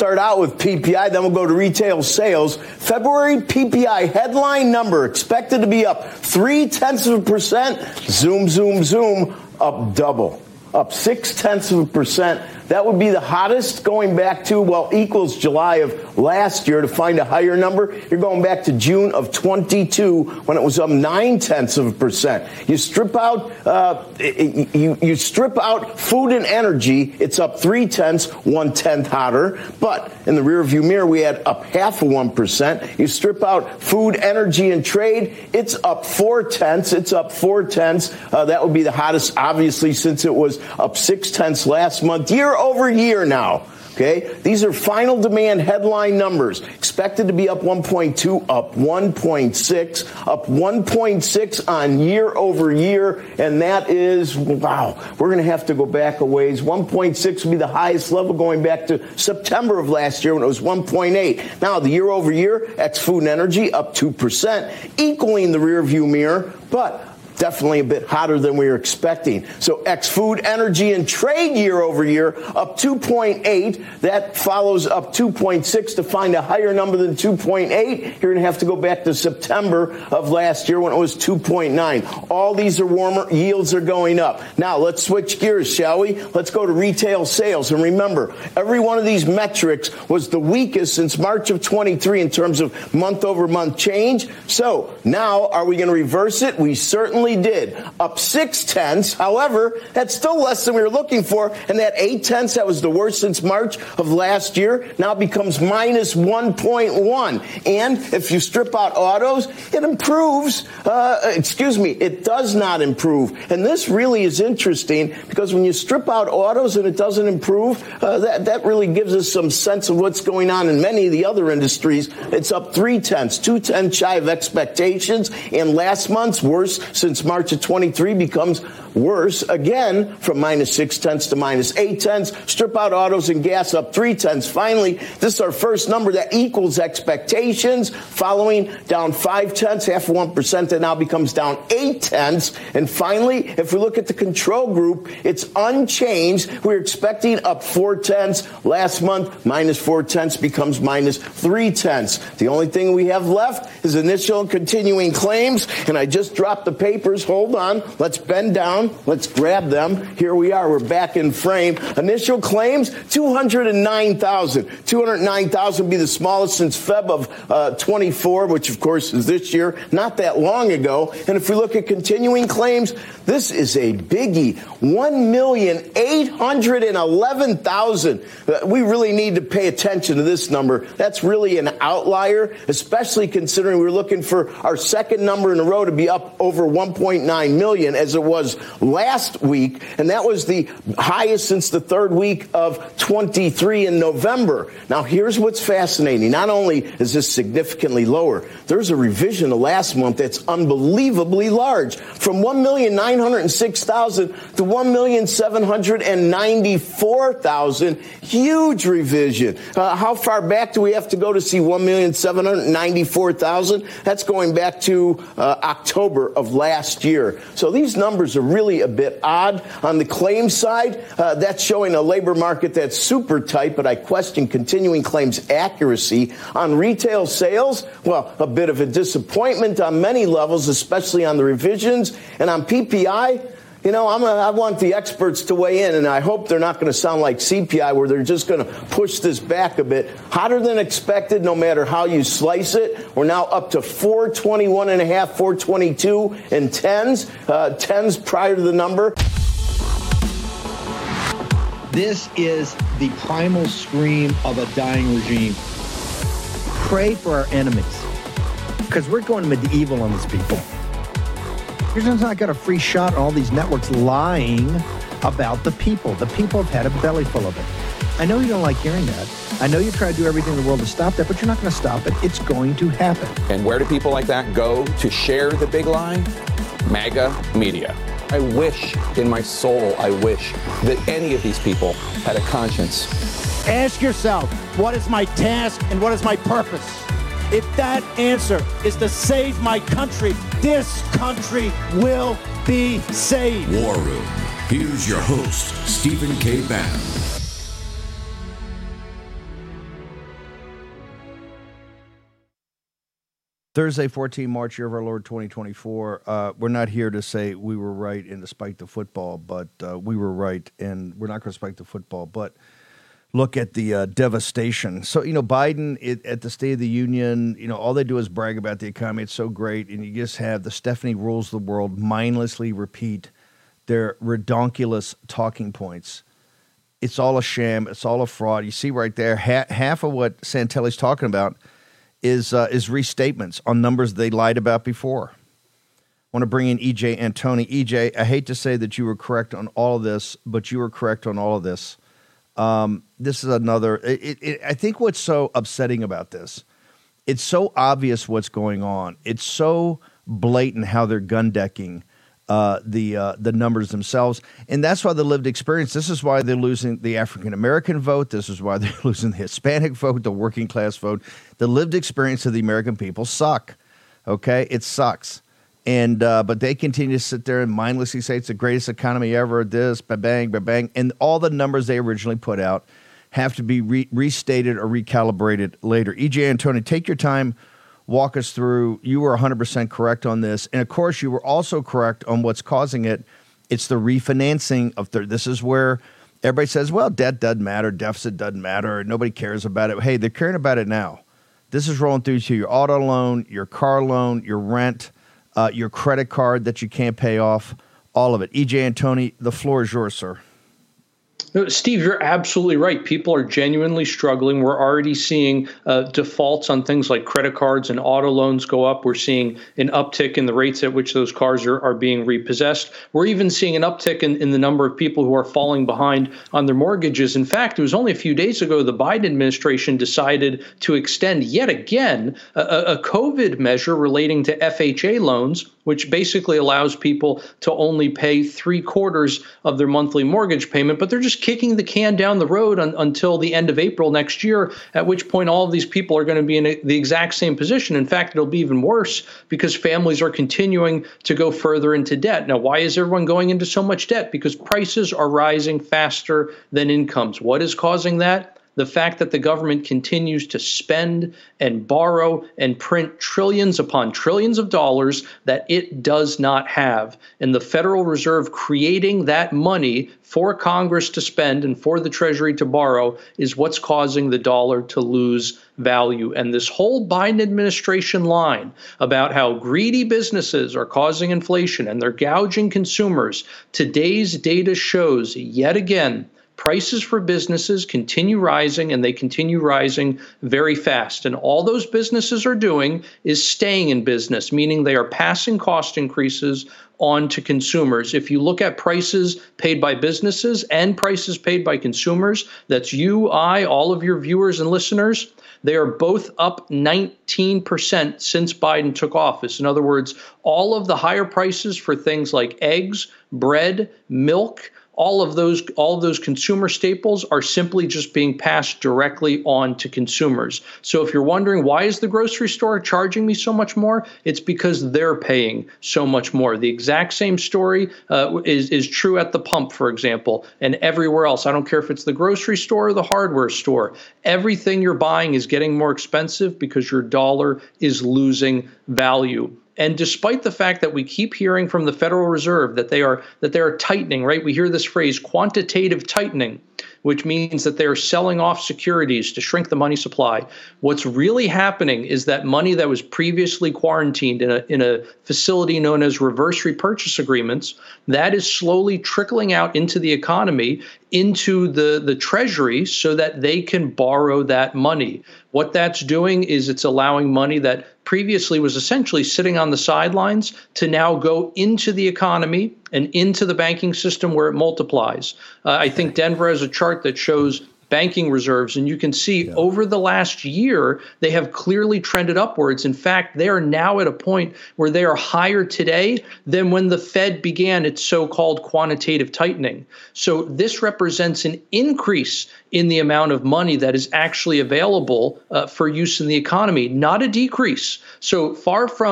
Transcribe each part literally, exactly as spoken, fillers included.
start out with P P I, then we'll go to retail sales. February P P I headline number expected to be up three tenths of a percent. Zoom, zoom, zoom, up double. Up six tenths of a percent. That would be the hottest going back to, well, equals July of last year. To find a higher number, you're going back to June of twenty-two when it was up nine tenths of a percent. You strip out, uh, you, you strip out food and energy, it's up three tenths, one tenth hotter. But in the rearview mirror, we had up half of one percent. You strip out food, energy, and trade, it's up four tenths. It's up four tenths. Uh, that would be the hottest, obviously, since it was up six tenths last month. Year over year now. Okay, these are final demand headline numbers. Expected to be up one point two, up one point six, up one point six on year over year. And that is, wow, we're going to have to go back a ways. one point six will be the highest level going back to September of last year when it was one point eight. Now, the year over year, ex food and energy up two percent, equaling the rear view mirror, but definitely a bit hotter than we were expecting. So ex-food, energy, and trade year over year up two point eight. That follows up two point six. To find a higher number than two point eight, you're going to have to go back to September of last year when it was two point nine. All these are warmer. Yields are going up. Now, let's switch gears, shall we? Let's go to retail sales. And remember, every one of these metrics was the weakest since March of twenty-three in terms of month-over-month change. So now, are we going to reverse it? We certainly did. Up six tenths. However, that's still less than we were looking for. And that eight tenths, that was the worst since March of last year, now becomes minus one point one. And if you strip out autos, it improves. Uh, excuse me, it does not improve. And this really is interesting because when you strip out autos and it doesn't improve, uh, that, that really gives us some sense of what's going on in many of the other industries. It's up three tenths, two tenths shy of expectations. And last month's worst since March of twenty-three becomes worse again from minus six tenths to minus eight tenths. Strip out autos and gas up three tenths. Finally, this is our first number that equals expectations. Following down five tenths, half of one percent, that now becomes down eight tenths. And finally, if we look at the control group, it's unchanged. We're expecting up four tenths. Last month, minus four tenths becomes minus three tenths. The only thing we have left is initial and continuing claims. And I just dropped the papers. Hold on. Let's bend down. Let's grab them. Here we are. We're back in frame. Initial claims, two hundred nine thousand. two hundred nine thousand would be the smallest since February of uh, twenty-four, which, of course, is this year, not that long ago. And if we look at continuing claims, this is a biggie. one million eight hundred eleven thousand. Uh, we really need to pay attention to this number. That's really an outlier, especially considering we're looking for our second number in a row to be up over one point nine million as it was last week, and that was the highest since the third week of twenty-three in November. Now, here's what's fascinating. Not only is this significantly lower, there's a revision to last month that's unbelievably large, from one million nine hundred six thousand to one million seven hundred ninety-four thousand. Huge revision. Uh, how far back do we have to go to see one million seven hundred ninety-four thousand? That's going back to uh, October of last year. So these numbers are really a bit odd. On the claims side, uh, that's showing a labor market that's super tight, but I question continuing claims accuracy. On retail sales, well, a bit of a disappointment on many levels, especially on the revisions. And on P P I, you know, I'm a, I want the experts to weigh in, and I hope they're not going to sound like C P I where they're just going to push this back a bit. Hotter than expected, no matter how you slice it. We're now up to four twenty-one and a half, four twenty-two and tens, uh, tens prior to the number. This is the primal scream of a dying regime. Pray for our enemies, because we're going medieval on these people. You're just not got a free shot on all these networks lying about the people. The people have had a belly full of it. I know you don't like hearing that. I know you try to do everything in the world to stop that, but you're not going to stop it. It's going to happen. And where do people like that go to share the big lie? MAGA media. I wish in my soul, I wish that any of these people had a conscience. Ask yourself, what is my task and what is my purpose? If that answer is to save my country, this country will be saved. War Room. Here's your host, Stephen K. Bannon. Thursday, fourteenth March, year of our Lord twenty twenty-four. Uh, we're not here to say we were right in despite the football, but uh, we were right, and we're not going to spike the football, but look at the uh, devastation. So, you know, Biden it, at the State of the Union, you know, all they do is brag about the economy. It's so great, and you just have the Stephanie rules the world mindlessly repeat their redonkulous talking points. It's all a sham. It's all a fraud. You see right there, ha- half of what Santelli's talking about is uh, is restatements on numbers they lied about before. I want to bring in E J Antoni. E J, I hate to say that you were correct on all of this, but you were correct on all of this. Um, this is another. It, it, I think what's so upsetting about this, it's so obvious what's going on. It's so blatant how they're gun decking uh, the uh, the numbers themselves, and that's why the lived experience. This is why they're losing the African American vote. This is why they're losing the Hispanic vote, the working class vote. The lived experience of the American people suck. Okay, it sucks. And uh, but they continue to sit there and mindlessly say it's the greatest economy ever. This, ba-bang, ba-bang. And all the numbers they originally put out have to be re- restated or recalibrated later. E J Antoni, take your time, walk us through. You were one hundred percent correct on this. And, of course, you were also correct on what's causing it. It's the refinancing of th- – this is where everybody says, well, debt doesn't matter, deficit doesn't matter, nobody cares about it. Hey, they're caring about it now. This is rolling through to your auto loan, your car loan, your rent – Uh, your credit card that you can't pay off, all of it. E J Antoni, the floor is yours, sir. Steve, you're absolutely right. People are genuinely struggling. We're already seeing uh, defaults on things like credit cards and auto loans go up. We're seeing an uptick in the rates at which those cars are, are being repossessed. We're even seeing an uptick in, in the number of people who are falling behind on their mortgages. In fact, it was only a few days ago the Biden administration decided to extend yet again a, a COVID measure relating to F H A loans, which basically allows people to only pay three quarters of their monthly mortgage payment, but they're just kicking the can down the road un, until the end of April next year, at which point all of these people are going to be in a, the exact same position. In fact, it'll be even worse because families are continuing to go further into debt. Now, why is everyone going into so much debt? Because prices are rising faster than incomes. What is causing that? The fact that the government continues to spend and borrow and print trillions upon trillions of dollars that it does not have. And the Federal Reserve creating that money for Congress to spend and for the Treasury to borrow is what's causing the dollar to lose value. And this whole Biden administration line about how greedy businesses are causing inflation and they're gouging consumers, today's data shows yet again prices for businesses continue rising, and they continue rising very fast. And all those businesses are doing is staying in business, meaning they are passing cost increases on to consumers. If you look at prices paid by businesses and prices paid by consumers, that's you, I, all of your viewers and listeners, they are both up nineteen percent since Biden took office. In other words, all of the higher prices for things like eggs, bread, milk, all of those all of those consumer staples are simply just being passed directly on to consumers. So if you're wondering, why is the grocery store charging me so much more? It's because they're paying so much more. The exact same story uh, is, is true at the pump, for example, and everywhere else. I don't care if it's the grocery store or the hardware store. Everything you're buying is getting more expensive because your dollar is losing value. And despite the fact that we keep hearing from the Federal Reserve that they are that they are tightening, right? We hear this phrase quantitative tightening, which means that they're selling off securities to shrink the money supply. What's really happening is that money that was previously quarantined in a in a facility known as reverse repurchase agreements, that is slowly trickling out into the economy, into the, the Treasury, so that they can borrow that money. What that's doing is it's allowing money that previously was essentially sitting on the sidelines to now go into the economy and into the banking system where it multiplies. Uh, I think Denver has a chart that shows banking reserves, and you can see yeah. over the last year, they have clearly trended upwards. In fact, they are now at a point where they are higher today than when the Fed began its so-called quantitative tightening. So this represents an increase in the amount of money that is actually available uh, for use in the economy, not a decrease. So far from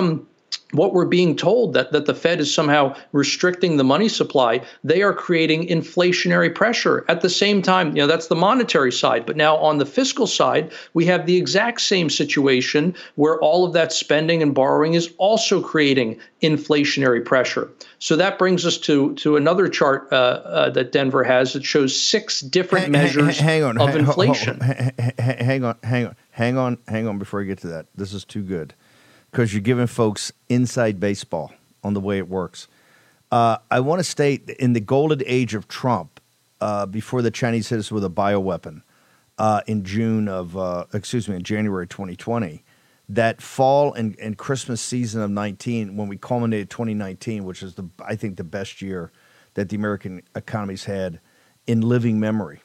what we're being told, that, that the Fed is somehow restricting the money supply, they are creating inflationary pressure. At the same time, you know, that's the monetary side. But now on the fiscal side, we have the exact same situation where all of that spending and borrowing is also creating inflationary pressure. So that brings us to, to another chart uh, uh, that Denver has that shows six different hang, measures hang on, of hang, inflation. Hang on, hang on, hang on, hang on before I get to that. This is too good, because you're giving folks inside baseball on the way it works. Uh, I want to state, in the golden age of Trump, uh, before the Chinese hit us with a bioweapon uh, in June of, uh, excuse me, in January twenty twenty, that fall and, and Christmas season of nineteen, when we culminated twenty nineteen, which is, the I think, the best year that the American economy's had in living memory.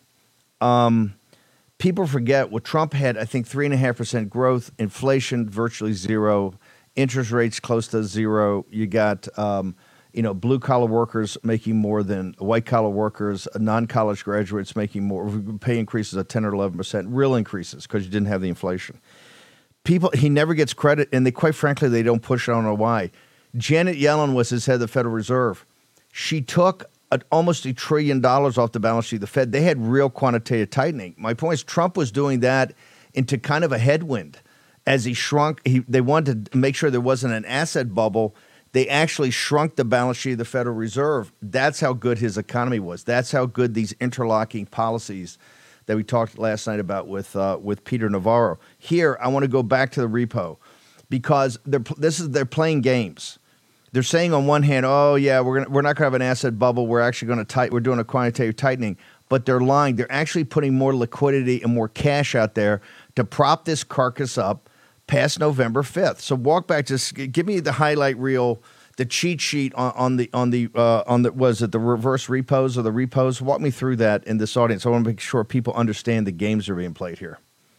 Um, people forget what Trump had, I think, three point five percent growth, inflation virtually zero, interest rates close to zero. You got, um, you know, blue-collar workers making more than white-collar workers, non-college graduates making more, pay increases of ten or eleven percent, real increases, because you didn't have the inflation. People, he never gets credit, and they, quite frankly, they don't push it. I don't know why. Janet Yellen was his head of the Federal Reserve. She took a, almost a trillion dollars off the balance sheet of the Fed. They had real quantitative tightening. My point is, Trump was doing that into kind of a headwind as he shrunk. He, they wanted to make sure there wasn't an asset bubble. They actually shrunk the balance sheet of the Federal Reserve. That's how good his economy was. That's how good these interlocking policies that we talked last night about with uh, with Peter Navarro. Here, I want to go back to the repo, because they're this is they're playing games. They're saying on one hand, oh yeah, we're gonna, we're not going to have an asset bubble. We're actually going to tight. We're doing a quantitative tightening, but they're lying. They're actually putting more liquidity and more cash out there to prop this carcass up past November fifth. So walk back, just give me the highlight reel, the cheat sheet on, on the on the uh, on the was it the reverse repos or the repos? Walk me through that in this audience. I want to make sure people understand the games that are being played here.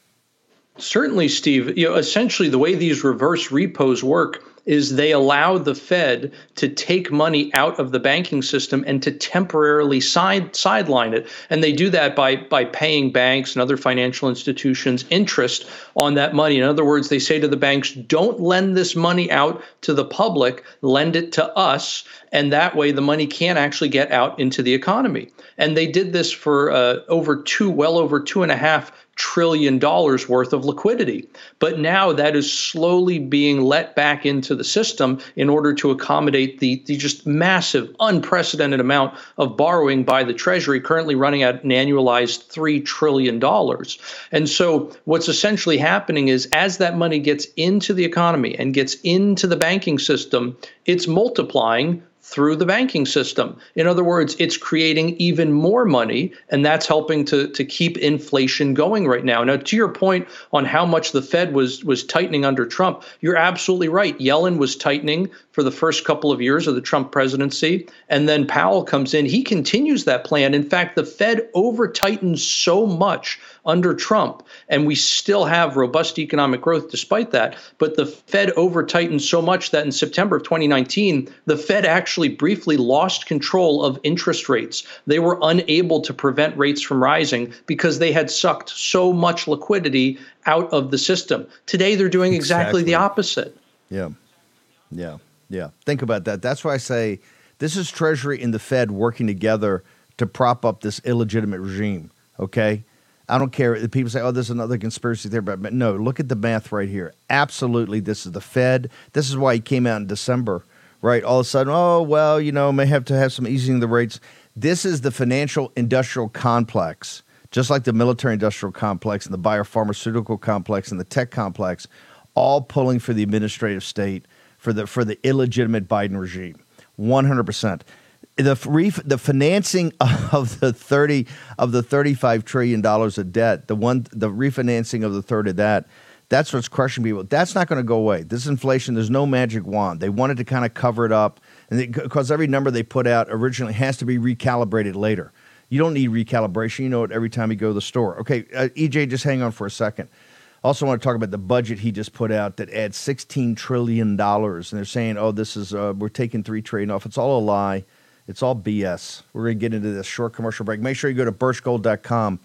Certainly, Steve. You know, essentially, the way these reverse repos work is they allow the Fed to take money out of the banking system and to temporarily side sideline it. And they do that by by paying banks and other financial institutions interest on that money. In other words, they say to the banks, don't lend this money out to the public, lend it to us. And that way the money can actually get out into the economy. And they did this for uh, over two, well over two and a half trillion dollars worth of liquidity. But now that is slowly being let back into the system in order to accommodate the, the just massive, unprecedented amount of borrowing by the Treasury, currently running at an annualized three trillion dollars. And so what's essentially happening is, as that money gets into the economy and gets into the banking system, it's multiplying through the banking system. In other words, it's creating even more money, and that's helping to, to keep inflation going right now. Now, to your point on how much the Fed was was tightening under Trump, you're absolutely right. Yellen was tightening for the first couple of years of the Trump presidency, and then Powell comes in. He continues that plan. In fact, the Fed over-tightens so much under Trump, and we still have robust economic growth despite that. But the Fed over-tightened so much that in September of twenty nineteen, the Fed actually briefly lost control of interest rates. They were unable to prevent rates from rising because they had sucked so much liquidity out of the system. Today, they're doing exactly, exactly. the opposite. Yeah, yeah, yeah. Think about that. That's why I say this is Treasury and the Fed working together to prop up this illegitimate regime, okay? I don't care. People say, oh, there's another conspiracy there. But no, look at the math right here. Absolutely, this is the Fed. This is why he came out in December, right? All of a sudden, oh, well, you know, may have to have some easing of the rates. This is the financial industrial complex, just like the military industrial complex and the biopharmaceutical complex and the tech complex, all pulling for the administrative state, for the for the illegitimate Biden regime, one hundred percent. The ref, the financing of the thirty of the thirty-five trillion dollars of debt, the one the refinancing of the third of that, that's what's crushing people. That's not going to go away. This inflation, there's no magic wand. They wanted to kind of cover it up, and because every number they put out originally has to be recalibrated later. You don't need recalibration. You know it every time you go to the store. Okay, uh, E J, just hang on for a second. Also want to talk about the budget he just put out that adds sixteen trillion dollars, and they're saying, oh, this is uh, we're taking three trillion dollars off. It's all a lie. It's all B S. We're going to get into this short commercial break. Make sure you go to birchgold.com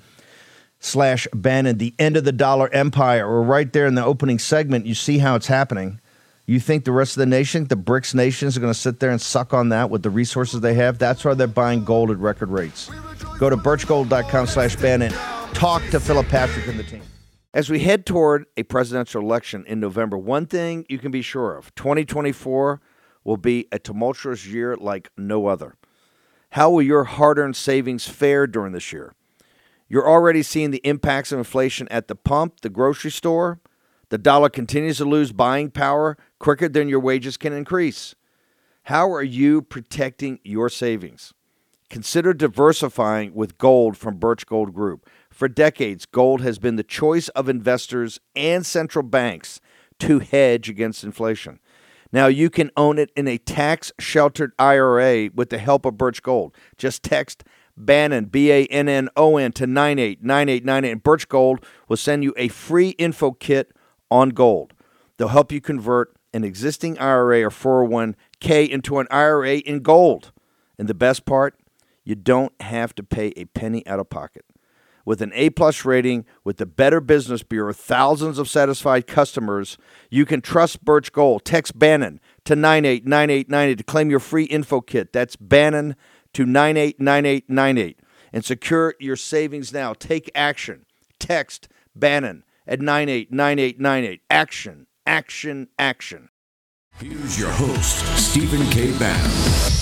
slash Bannon, the end of the dollar empire. We're right there in the opening segment. You see how it's happening. You think the rest of the nation, the BRICS nations, are going to sit there and suck on that with the resources they have? That's why they're buying gold at record rates. Go to birch gold dot com slash Ben and talk to Philip Patrick and the team. As we head toward a presidential election in November, one thing you can be sure of, twenty twenty-four will be a tumultuous year like no other. How will your hard-earned savings fare during this year? You're already seeing the impacts of inflation at the pump, the grocery store. The dollar continues to lose buying power quicker than your wages can increase. How are you protecting your savings? Consider diversifying with gold from Birch Gold Group. For decades, gold has been the choice of investors and central banks to hedge against inflation. Now you can own it in a tax-sheltered I R A with the help of Birch Gold. Just text Bannon, B A N N O N, to nine eight nine eight nine eight, and Birch Gold will send you a free info kit on gold. They'll help you convert an existing I R A or four oh one k into an I R A in gold. And the best part, you don't have to pay a penny out of pocket. With an A-plus rating, with the Better Business Bureau, thousands of satisfied customers, you can trust Birch Gold. Text Bannon to nine eight nine eight nine eight to claim your free info kit. That's Bannon to nine eight nine eight nine eight. And secure your savings now. Take action. Text Bannon at nine eight nine eight nine eight. Action, action, action. Here's your host, Stephen K. Bannon.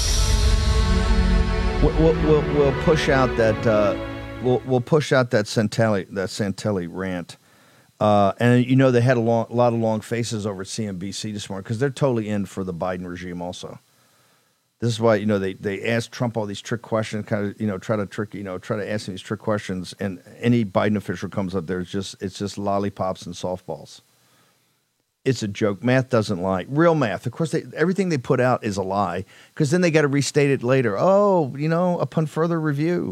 We'll, we'll, we'll push out that... Uh, We'll we'll push out that Santelli that Santelli rant, uh, and you know they had a, long, a lot of long faces over at C N B C this morning because they're totally in for the Biden regime. Also, this is why you know they they ask Trump all these trick questions, kind of you know try to trick you know try to ask him these trick questions, and any Biden official comes up there, it's just it's just lollipops and softballs. It's a joke. Math doesn't lie. Real math, of course. They, everything they put out is a lie because then they got to restate it later. Oh, you know, upon further review.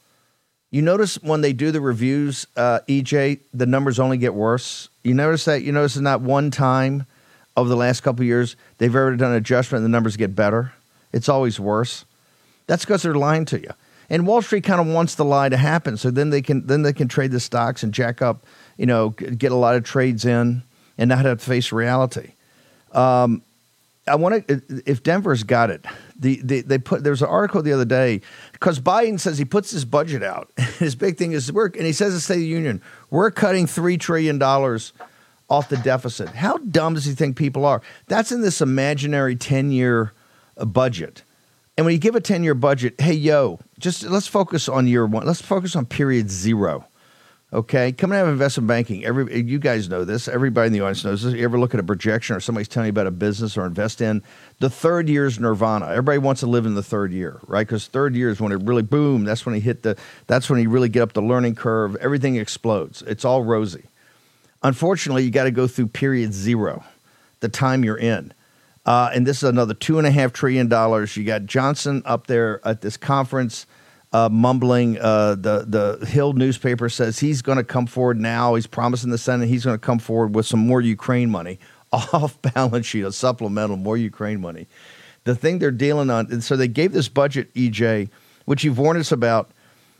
You notice when they do the reviews, uh, E J, the numbers only get worse. You notice that? You notice in that one time over the last couple of years, they've ever done an adjustment and the numbers get better. It's always worse. That's because they're lying to you. And Wall Street kind of wants the lie to happen, so then they can then they can trade the stocks and jack up, you know, get a lot of trades in and not have to face reality. Um, I want to, if Denver's got it, the, the they put there was an article the other day because Biden says he puts his budget out. His big thing is we're and he says to the State of the Union, we're cutting three trillion dollars off the deficit. How dumb does he think people are? That's in this imaginary ten-year budget. And when you give a ten-year budget, hey yo, just let's focus on year one. Let's focus on period zero. Okay, coming out of investment banking, every you guys know this. Everybody in the audience knows this. You ever look at a projection or somebody's telling you about a business or invest in, the third year is nirvana. Everybody wants to live in the third year, right? Because third year is when it really boom. That's when you hit the. That's when you really get up the learning curve. Everything explodes. It's all rosy. Unfortunately, you got to go through period zero, the time you're in, uh, and this is another two and a half trillion dollars. You got Johnson up there at this conference. Uh, mumbling, uh, the the Hill newspaper says he's going to come forward now. He's promising the Senate he's going to come forward with some more Ukraine money, off balance sheet, a supplemental, more Ukraine money. The thing they're dealing on, and so they gave this budget, E J, which you've warned us about,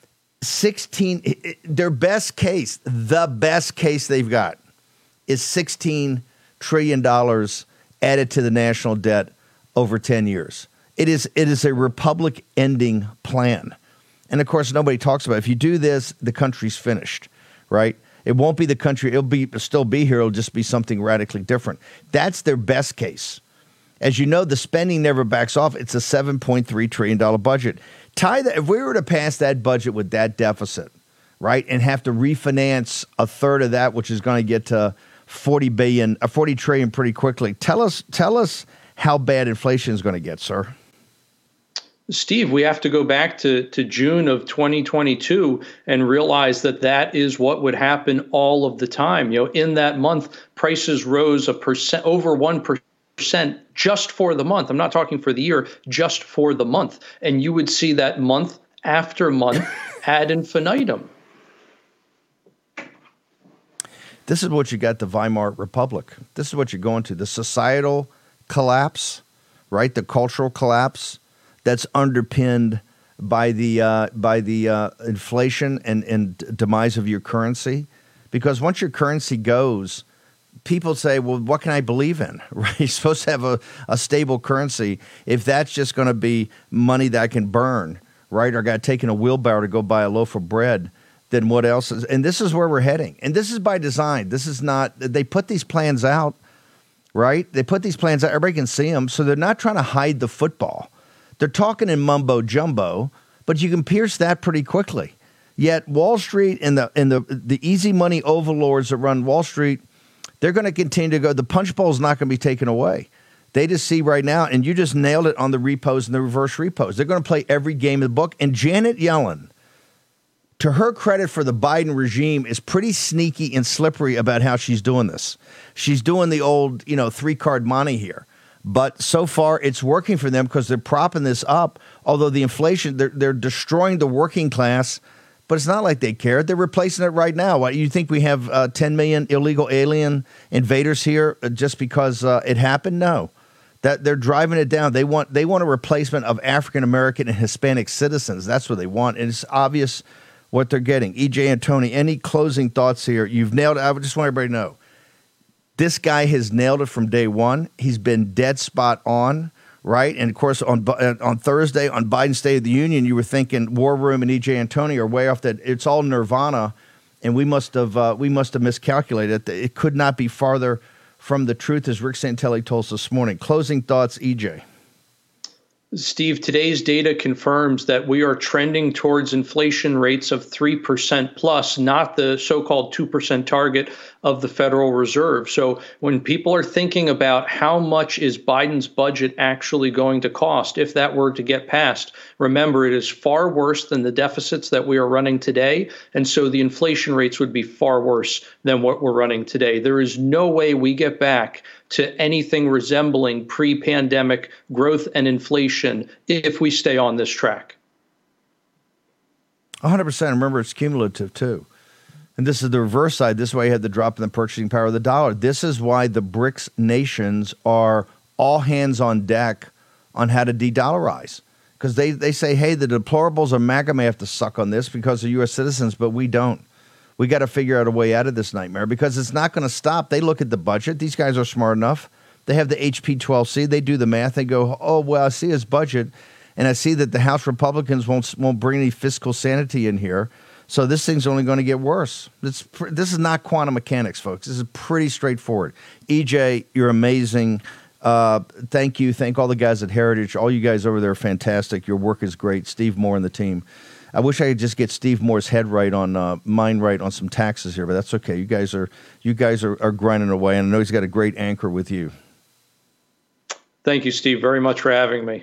sixteen, their best case, the best case they've got is sixteen trillion dollars added to the national debt over ten years. It is it is a republic-ending plan. And, of course, nobody talks about it. If you do this, the country's finished, right? It won't be the country. It'll be it'll still be here. It'll just be something radically different. That's their best case. As you know, the spending never backs off. It's a seven point three trillion dollars budget. Tie that, if we were to pass that budget with that deficit, right, and have to refinance a third of that, which is going to get to forty billion dollars, uh, forty trillion dollars pretty quickly, tell us, tell us how bad inflation is going to get, sir. Steve, we have to go back to, to June of twenty twenty-two and realize that that is what would happen all of the time. You know, in that month, prices rose a percent, over one percent just for the month. I'm not talking for the year, just for the month. And you would see that month after month ad infinitum. This is what you got, the Weimar Republic. This is what you're going to, the societal collapse, right? The cultural collapse. That's underpinned by the uh, by the uh, inflation and, and demise of your currency, because once your currency goes, people say, well, what can I believe in? Right? You're supposed to have a, a stable currency. If that's just going to be money that I can burn, right, or got taken a wheelbarrow to go buy a loaf of bread, then what else is? And this is where we're heading. And this is by design. This is not, they put these plans out, right? They put these plans out. Everybody can see them. So they're not trying to hide the football. They're talking in mumbo jumbo, but you can pierce that pretty quickly. Yet Wall Street and the and the the easy money overlords that run Wall Street, they're going to continue to go. The punch bowl is not going to be taken away. They just see right now, and you just nailed it on the repos and the reverse repos. They're going to play every game of the book. And Janet Yellen, to her credit for the Biden regime, is pretty sneaky and slippery about how she's doing this. She's doing the old, you know, three-card money here. But so far, it's working for them because they're propping this up. Although the inflation, they're, they're destroying the working class. But it's not like they care. They're replacing it right now. Why, you think we have uh, ten million illegal alien invaders here just because uh, it happened? No. That they're driving it down. They want they want a replacement of African American and Hispanic citizens. That's what they want. And it's obvious what they're getting. E J and Tony, any closing thoughts here? You've nailed it. I just want everybody to know. This guy has nailed it from day one. He's been dead spot on. Right. And of course, on on Thursday, on Biden's State of the Union, you were thinking War Room and E J and Tony are way off that. It's all nirvana. And we must have uh, we must have miscalculated. It could not be farther from the truth, as Rick Santelli told us this morning. Closing thoughts, E J. Steve, today's data confirms that we are trending towards inflation rates of three percent plus, not the so-called two percent target of the Federal Reserve. So when people are thinking about how much is Biden's budget actually going to cost if that were to get passed, remember, it is far worse than the deficits that we are running today. And so the inflation rates would be far worse than what we're running today. There is no way we get back to anything resembling pre-pandemic growth and inflation if we stay on this track. one hundred percent. Remember, it's cumulative, too. And this is the reverse side. This is why you had the drop in the purchasing power of the dollar. This is why the BRICS nations are all hands on deck on how to de-dollarize. Because they, they say, hey, the deplorables of MAGA may have to suck on this because they're U S citizens, but we don't. We got to figure out a way out of this nightmare because it's not going to stop. They look at the budget. These guys are smart enough. They have the H P twelve C. They do the math. They go, oh, well, I see his budget, and I see that the House Republicans won't won't bring any fiscal sanity in here. So this thing's only going to get worse. This, this is not quantum mechanics, folks. This is pretty straightforward. E J, you're amazing. Uh, thank you. Thank all the guys at Heritage. All you guys over there are fantastic. Your work is great. Steve Moore and the team. I wish I could just get Steve Moore's head right on uh, mine right on some taxes here, but that's okay. You guys are you guys are, are grinding away, and I know he's got a great anchor with you. Thank you, Steve, very much for having me.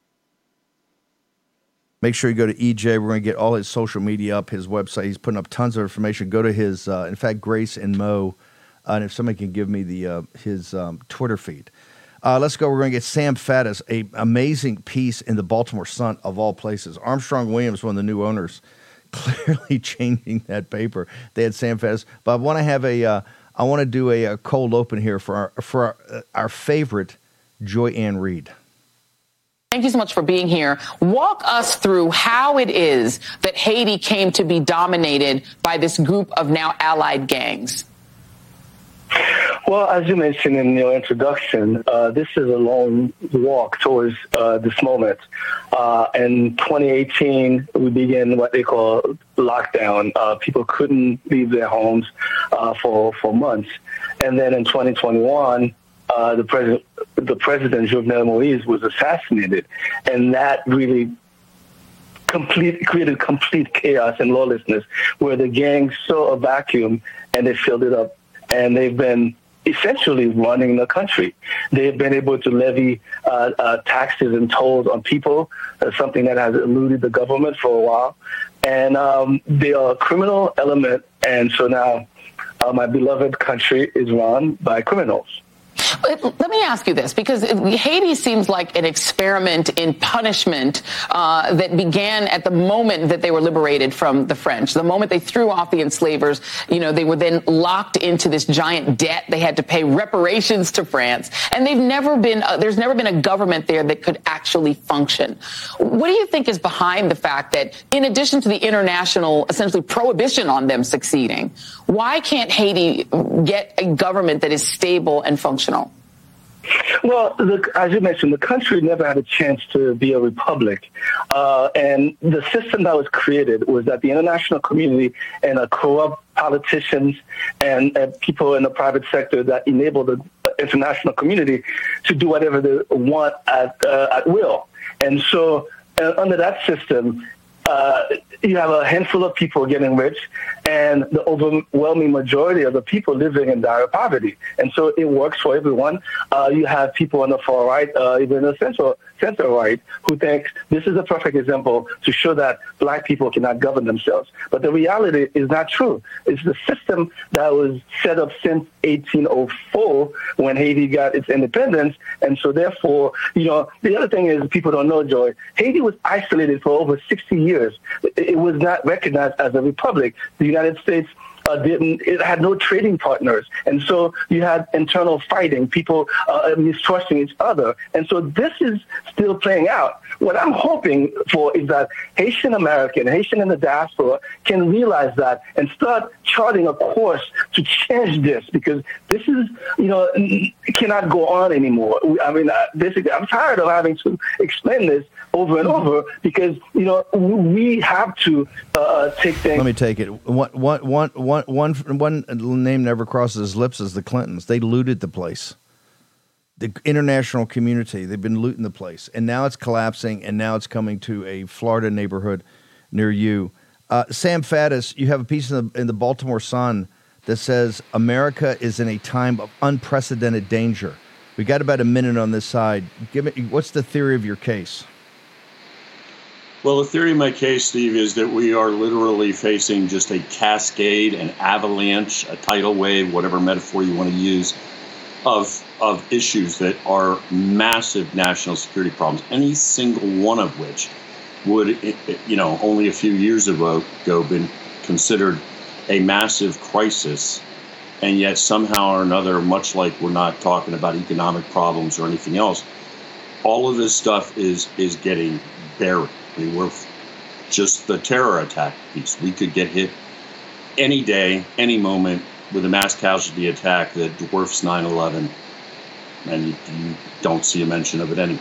Make sure you go to E J. We're going to get all his social media up, his website. He's putting up tons of information. Go to his, uh, in fact, Grace and Mo, uh, and if somebody can give me the uh, his um, Twitter feed. Uh, let's go. We're going to get Sam Faddis, a amazing piece in the Baltimore Sun of all places. Armstrong Williams, one of the new owners, clearly changing that paper. They had Sam Faddis, but I want to have a. Uh, I want to do a, a cold open here for our for our, uh, our favorite Joy Ann Reid. Thank you so much for being here. Walk us through how it is that Haiti came to be dominated by this group of now allied gangs. Well, as you mentioned in your introduction, uh, this is a long walk towards uh, this moment. Uh, in twenty eighteen, we began what they call lockdown. Uh, people couldn't leave their homes uh, for, for months. And then in twenty twenty-one, uh, the president, the president, Jovenel Moïse, was assassinated. And that really complete created complete chaos and lawlessness, where the gangs saw a vacuum and they filled it up. And they've been essentially running the country. They've been able to levy uh, uh, taxes and tolls on people, uh, something that has eluded the government for a while. And um, they are a criminal element. And so now uh, my beloved country is run by criminals. Let me ask you this, because Haiti seems like an experiment in punishment uh, that began at the moment that they were liberated from the French. The moment they threw off the enslavers, you know, they were then locked into this giant debt. They had to pay reparations to France, and they've never been, uh, there's never been a government there that could actually function. What do you think is behind the fact that, in addition to the international, essentially, prohibition on them succeeding, Why can't Haiti get a government that is stable and functional? Well, look, as you mentioned, the country never had a chance to be a republic. Uh, and the system that was created was that the international community and uh, corrupt politicians and uh, people in the private sector that enable the international community to do whatever they want at, uh, at will. And so uh, under that system, uh, you have a handful of people getting rich and the overwhelming majority of the people living in dire poverty. And so it works for everyone. Uh, you have people on the far right, uh, even the central center right, who think this is a perfect example to show that black people cannot govern themselves. But the reality is not true. It's the system that was set up since eighteen oh four when Haiti got its independence. And so therefore, you know, the other thing is people don't know, Joy, Haiti was isolated for over sixty years. It was not recognized as a republic. The United States Uh, didn't, it had no trading partners. And so you had internal fighting, people uh, mistrusting each other. And so this is still playing out. What I'm hoping for is that Haitian American, Haitian in the diaspora can realize that and start charting a course to change this, because this is, you know, cannot go on anymore. I mean, basically, I'm tired of having to explain this over and over because, you know, we have to uh, take things. Let me take it. One, one, one, one, one, one name never crosses his lips is the Clintons. They looted the place. The international community, they've been looting the place. And now it's collapsing, and now it's coming to a Florida neighborhood near you. Uh, Sam Faddis, you have a piece in the, in the Baltimore Sun that says America is in a time of unprecedented danger. We got about a minute on this side. Give me, what's the theory of your case? Well, the theory of my case, Steve, is that we are literally facing just a cascade, an avalanche, a tidal wave, whatever metaphor you want to use, of of issues that are massive national security problems, any single one of which would, you know, only a few years ago been considered a massive crisis. And yet somehow or another, much like we're not talking about economic problems or anything else, all of this stuff is is getting buried. I mean, we're just the terror attack piece. We could get hit any day, any moment with a mass casualty attack that dwarfs nine eleven, and you, you don't see a mention of it anywhere.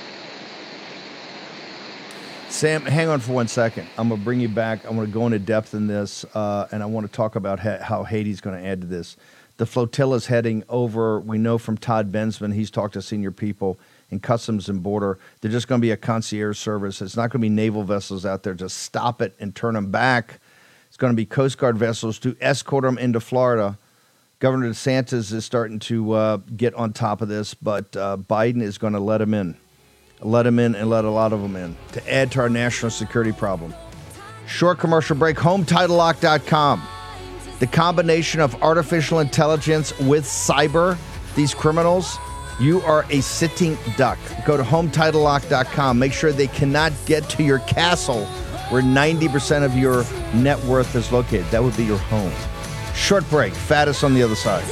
Sam, hang on for one second. I'm going to bring you back. I want to go into depth in this, uh, and I want to talk about ha- how Haiti's going to add to this. The flotilla's heading over. We know from Todd Bensman, he's talked to senior people in Customs and Border. They're just going to be a concierge service. It's not going to be naval vessels out there. Just stop it and turn them back. It's going to be Coast Guard vessels to escort them into Florida. Governor DeSantis is starting to uh, get on top of this, but uh, Biden is going to let him in. Let him in and let a lot of them in to add to our national security problem. Short commercial break, home title lock dot com. The combination of artificial intelligence with cyber, these criminals, you are a sitting duck. Go to home title lock dot com. Make sure they cannot get to your castle where ninety percent of your net worth is located. That would be your home. Short break. Faddis on the other side.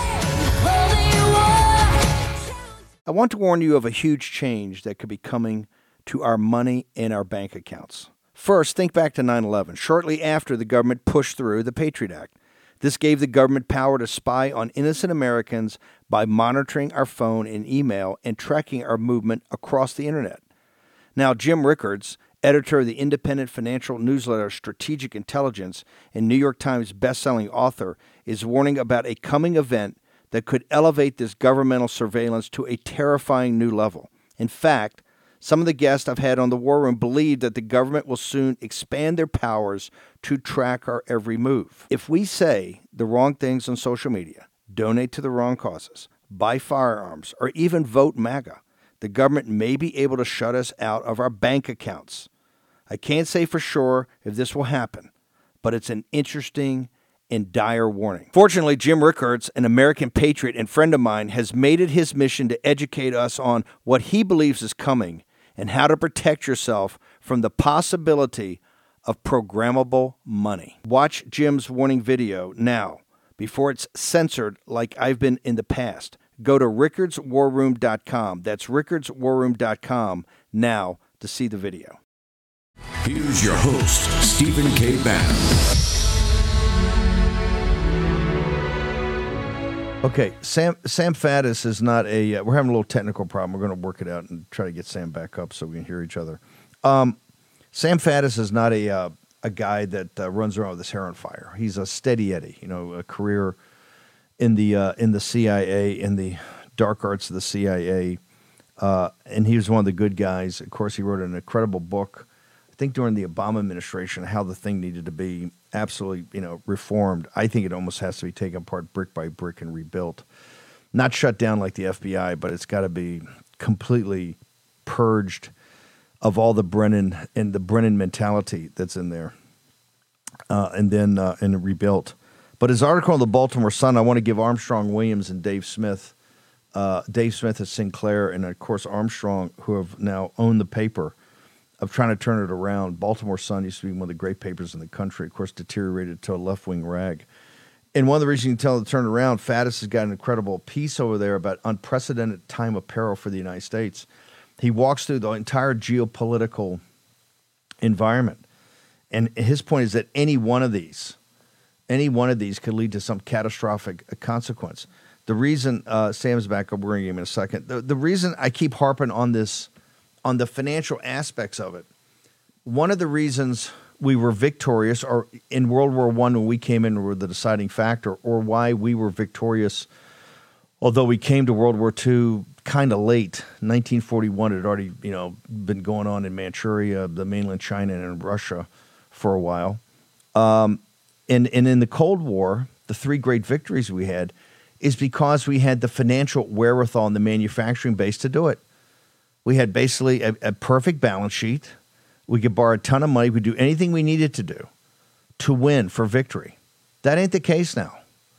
I want to warn you of a huge change that could be coming to our money in our bank accounts. First, think back to nine eleven, shortly after the government pushed through the Patriot Act. This gave the government power to spy on innocent Americans by monitoring our phone and email and tracking our movement across the internet. Now, Jim Rickards, editor of the independent financial newsletter Strategic Intelligence and New York Times bestselling author, is warning about a coming event that could elevate this governmental surveillance to a terrifying new level. In fact, some of the guests I've had on the War Room believe that the government will soon expand their powers to track our every move. If we say the wrong things on social media, donate to the wrong causes, buy firearms, or even vote MAGA, the government may be able to shut us out of our bank accounts. I can't say for sure if this will happen, but it's an interesting and dire warning. Fortunately, Jim Rickards, an American patriot and friend of mine, has made it his mission to educate us on what he believes is coming and how to protect yourself from the possibility of programmable money. Watch Jim's warning video now before it's censored like I've been in the past. Go to rickards war room dot com. That's rickards war room dot com now to see the video. Here's your host, Stephen K. Bannon. Okay, Sam Sam Faddis is not a. Uh, we're having a little technical problem. We're going to work it out and try to get Sam back up so we can hear each other. Um, Sam Faddis is not a uh, a guy that uh, runs around with his hair on fire. He's a steady Eddie. You know, a career in the uh, in the C I A, in the dark arts of the C I A, uh, and he was one of the good guys. Of course, he wrote an incredible book. I think during the Obama administration, how the thing needed to be absolutely, you know, reformed. I think it almost has to be taken apart brick by brick and rebuilt. Not shut down like the F B I, but it's got to be completely purged of all the Brennan and the Brennan mentality that's in there, uh, and then uh, and rebuilt. But his article in the Baltimore Sun, I want to give Armstrong Williams and Dave Smith, uh, Dave Smith at Sinclair, and of course Armstrong, who have now owned the paper, of trying to turn it around. Baltimore Sun used to be one of the great papers in the country, of course, deteriorated to a left-wing rag. And one of the reasons you can tell it to turn it around, Faddis has got an incredible piece over there about unprecedented time of peril for the United States. He walks through the entire geopolitical environment. And his point is that any one of these, any one of these could lead to some catastrophic consequence. The reason, uh, Sam's back up, we're going to give him in a second. The, the reason I keep harping on this, on the financial aspects of it, one of the reasons we were victorious, or in World War One when we came in and were the deciding factor, or why we were victorious, although we came to World War Two kind of late. nineteen forty-one had already, you know, been going on in Manchuria, the mainland China, and in Russia for a while. Um, and, and in the Cold War, the three great victories we had is because we had the financial wherewithal and the manufacturing base to do it. We had basically a, a perfect balance sheet. We could borrow a ton of money. We could do anything we needed to do to win for victory. That ain't the case now.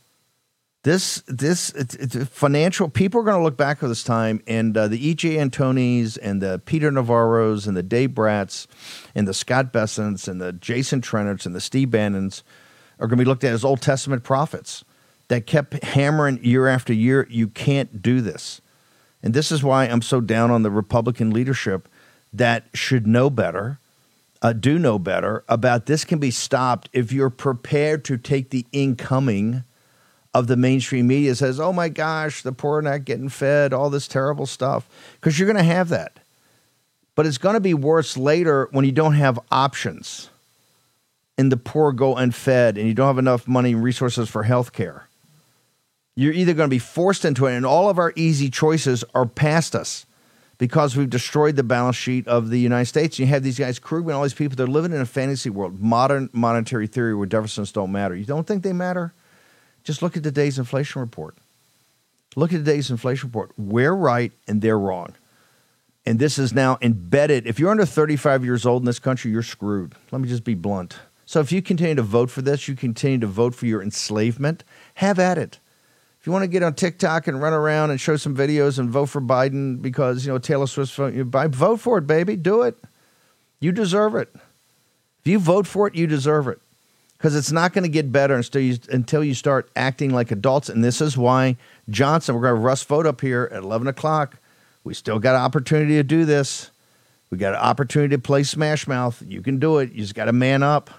This this it's, it's financial, people are going to look back at this time, and uh, the E J Antonis and the Peter Navarros and the Dave Bratts and the Scott Bessents and the Jason Trenners and the Steve Bannons are going to be looked at as Old Testament prophets that kept hammering year after year, you can't do this. And this is why I'm so down on the Republican leadership that should know better, uh, do know better about this can be stopped if you're prepared to take the incoming of the mainstream media says, oh my gosh, the poor are not getting fed, all this terrible stuff, because you're going to have that. But it's going to be worse later when you don't have options and the poor go unfed and you don't have enough money and resources for health care. You're either going to be forced into it, and all of our easy choices are past us because we've destroyed the balance sheet of the United States. You have these guys, Krugman, all these people, they're living in a fantasy world, modern monetary theory where deficits don't matter. You don't think they matter? Just look at today's inflation report. Look at today's inflation report. We're right and they're wrong. And this is now embedded. If you're under thirty-five years old in this country, you're screwed. Let me just be blunt. So if you continue to vote for this, you continue to vote for your enslavement, have at it. If you want to get on TikTok and run around and show some videos and vote for Biden because, you know, Taylor Swift's vote for it, baby. Do it. You deserve it. If you vote for it, you deserve it. Because it's not going to get better until you, until you start acting like adults. And this is why Johnson, we're going to have Russ Vought up here at eleven o'clock. We still got an opportunity to do this. We got an opportunity to play Smash Mouth. You can do it. You just got to man up.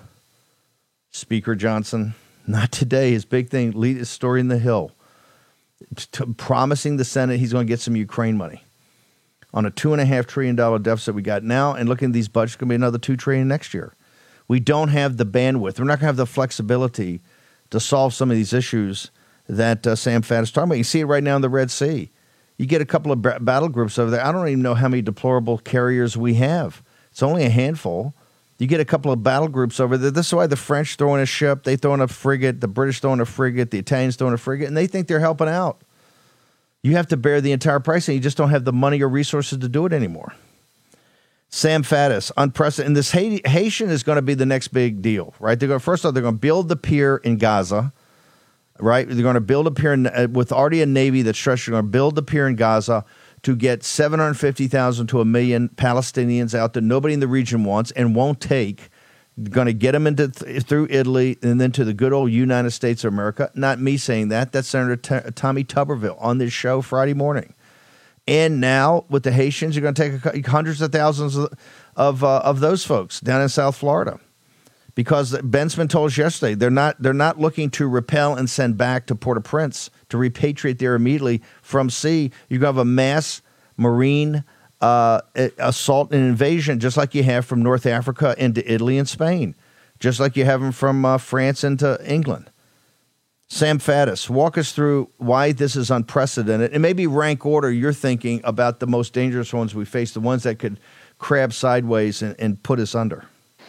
Speaker Johnson, not today. His big thing, lead his story in the Hill. To promising the Senate he's going to get some Ukraine money on a two point five trillion dollars deficit we got now, and looking at these budgets, going to be another two trillion dollars next year. We don't have the bandwidth. We're not going to have the flexibility to solve some of these issues that uh, Sam Faddis is talking about. You see it right now in the Red Sea. You get a couple of b- battle groups over there. I don't even know how many deplorable carriers we have. It's only a handful. You get a couple of battle groups over there. This is why the French throw in a ship, they throw in a frigate, the British throw in a frigate, the Italians throw in a frigate, and they think they're helping out. You have to bear the entire price, and you just don't have the money or resources to do it anymore. Sam Faddis, unprecedented. And this Haitian is going to be the next big deal, right? They're going first off, they're going to build the pier in Gaza, right? They're going to build a pier in, uh, with already a Navy that's stretched. They're going to build the pier in Gaza to get seven hundred fifty thousand to a million Palestinians out that nobody in the region wants and won't take. Going to get them into th- through Italy and then to the good old United States of America. Not me saying that. That's Senator T- Tommy Tuberville on this show Friday morning. And now with the Haitians, you're going to take a, hundreds of thousands of of, uh, of those folks down in South Florida Because Bensman told us yesterday, they're not they're not looking to repel and send back to Port-au-Prince to repatriate there immediately from sea. You have a mass marine uh, assault and invasion, just like you have from North Africa into Italy and Spain, just like you have them from uh, France into England. Sam Faddis, walk us through why this is unprecedented, and maybe rank order you're thinking about the most dangerous ones we face, the ones that could crab sideways and, and put us under.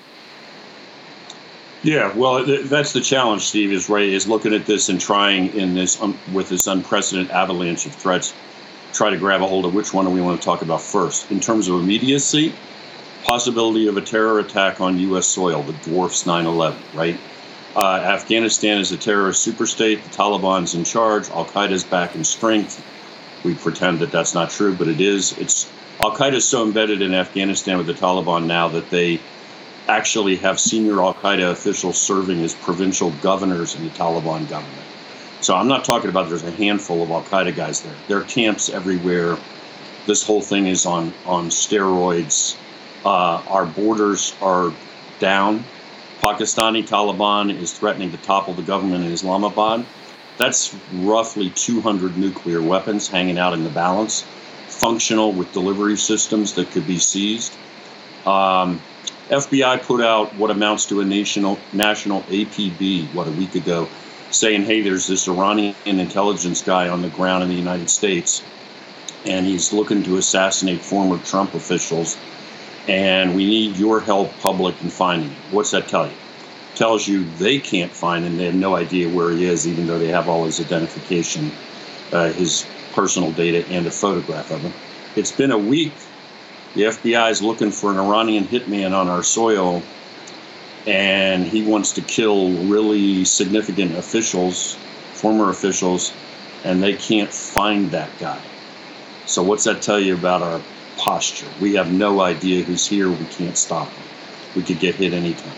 Yeah, well, th- that's the challenge, Steve, is right, is looking at this and trying in this um, with this unprecedented avalanche of threats, try to grab a hold of which one do we want to talk about first. In terms of immediacy, possibility of a terror attack on U S soil that dwarfs nine eleven, right? Uh, Afghanistan is a terrorist superstate. The Taliban's in charge. Al-Qaeda's back in strength. We pretend that that's not true, but it is. It's Al-Qaeda is so embedded in Afghanistan with the Taliban now that they actually have senior Al-Qaeda officials serving as provincial governors in the Taliban government. So I'm not talking about there's a handful of Al-Qaeda guys there. There are camps everywhere. This whole thing is on, on steroids. Uh, our borders are down. Pakistani Taliban is threatening to topple the government in Islamabad. That's roughly two hundred nuclear weapons hanging out in the balance, functional with delivery systems that could be seized. Um, F B I put out what amounts to a national national A P B, what, a week ago, saying, hey, there's this Iranian intelligence guy on the ground in the United States, and he's looking to assassinate former Trump officials, and we need your help, public, in finding him. What's that tell you? Tells you they can't find him. They have no idea where he is, even though they have all his identification, uh, his personal data, and a photograph of him. It's been a week. The F B I is looking for an Iranian hitman on our soil, and he wants to kill really significant officials, former officials, and they can't find that guy. So what's that tell you about our posture? We have no idea who's here. We can't stop him. We could get hit anytime.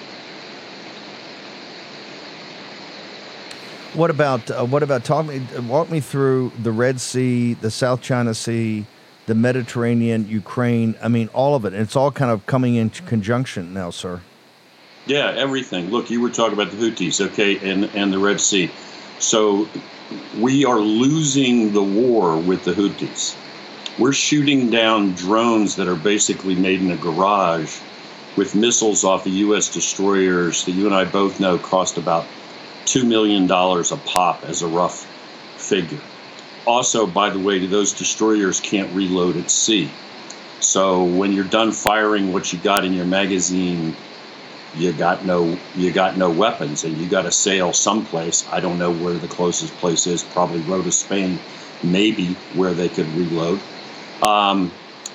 What about uh, what about talk me walk me through the Red Sea, the South China Sea, the Mediterranean, Ukraine? I mean, all of it. And it's all kind of coming in conjunction now, sir. Yeah, everything. Look, you were talking about the Houthis, okay, and and the Red Sea. So we are losing the war with the Houthis. We're shooting down drones that are basically made in a garage with missiles off of U S destroyers that you and I both know cost about two million dollars a pop as a rough figure. Also, by the way, those destroyers can't reload at sea. So when you're done firing what you got in your magazine, you got no you got no weapons, and you got to sail someplace. I don't know where the closest place is, probably Rota, Spain, maybe, where they could reload. Um,